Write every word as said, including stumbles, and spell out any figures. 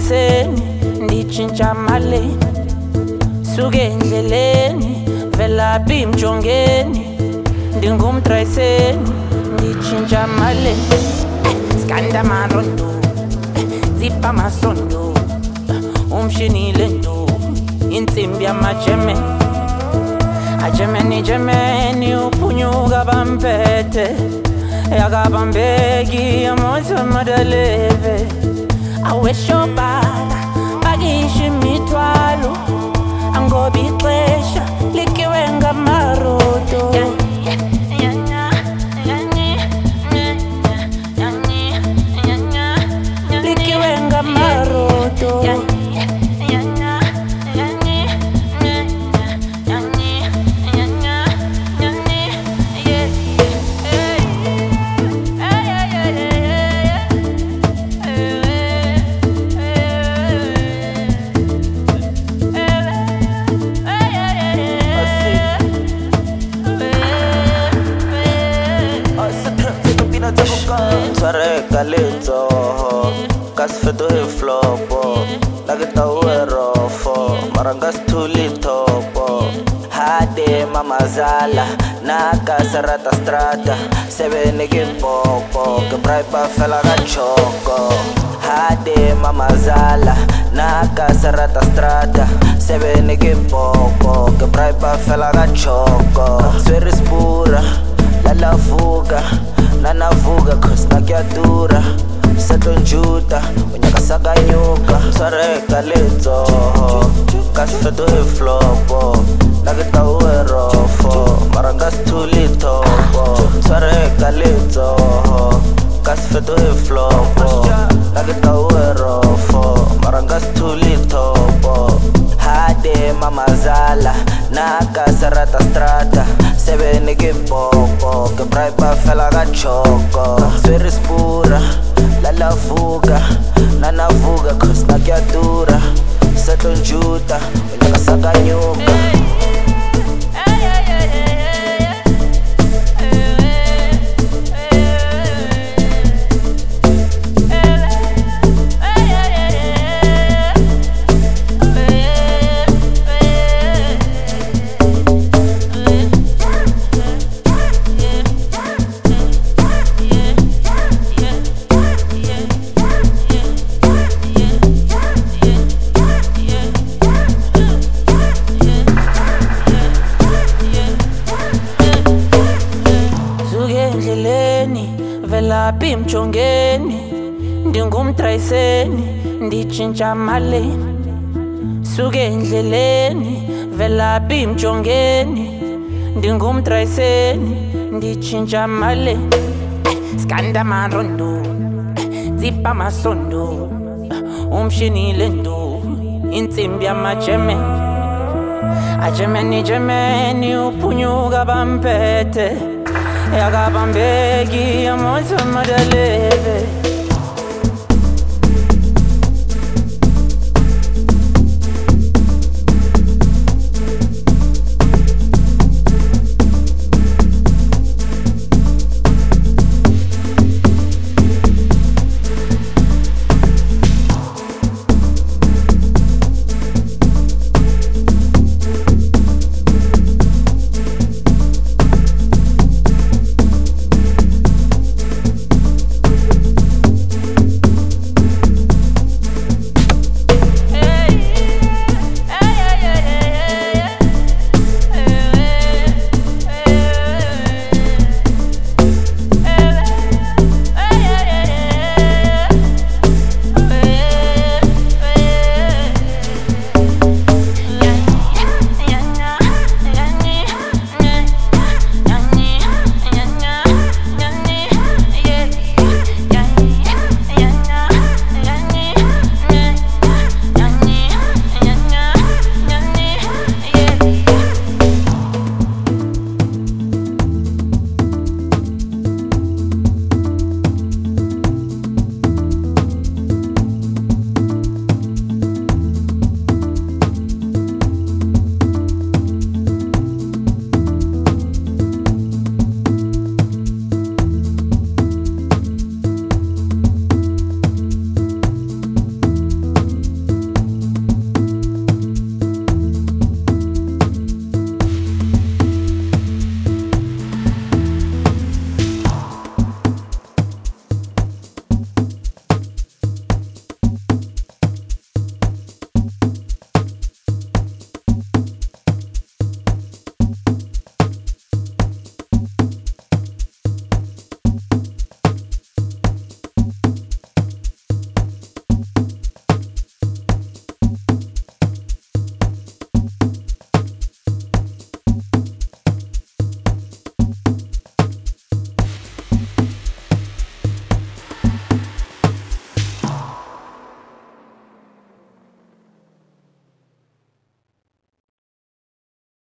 ngumdrayiseni nditshintsha maleni suke endleleni velaphi mjongeni ndingumdrayiseni nditshintsha maleni skanda marondo zipha masondo umshini lento insimbi yamajemeni ajemeni jemeni uphunyuka bamphethe yakabambeki amozo madaleve aweshobala bakisha imithwalo angoba ixesha likiwe ngamarodo likiwe ngamarodo Tware kalitso kasfeto he flopo lagita uerofo marangas tuli topo hade mamazala naka sarata strata sevene gimpopo que braipa fela gachoko hade mamazala naka sarata strata sevene gimpopo que braipa fela gachoko sveris pura la la fuga Nana vuga cause nakiatura Seto njuta unyaka saganyuka Tware kalitso kasfeto he flopo Nagita uerofo marangas tuli topo Tware kalitso kasfeto he flopo Nagita uerofo marangas tuli topo Hade mamazala naka sarata strata Sevene gimpopo que braipa fela gachoko Sveris pura la la fuga nana vuga cause nakiatura Seto njuta unyaka saganyuka velaphi mjongeni ndingumdrayiseni nditshintsha maleni suke endleleni velaphi mjongeni ndingumdrayiseni nditshintsha maleni skanda marondo zipha masondo umshini lento insimbi yamajemeni ajemeni jemeni uphunyuka bamphethe yakabambeki amozo madaleve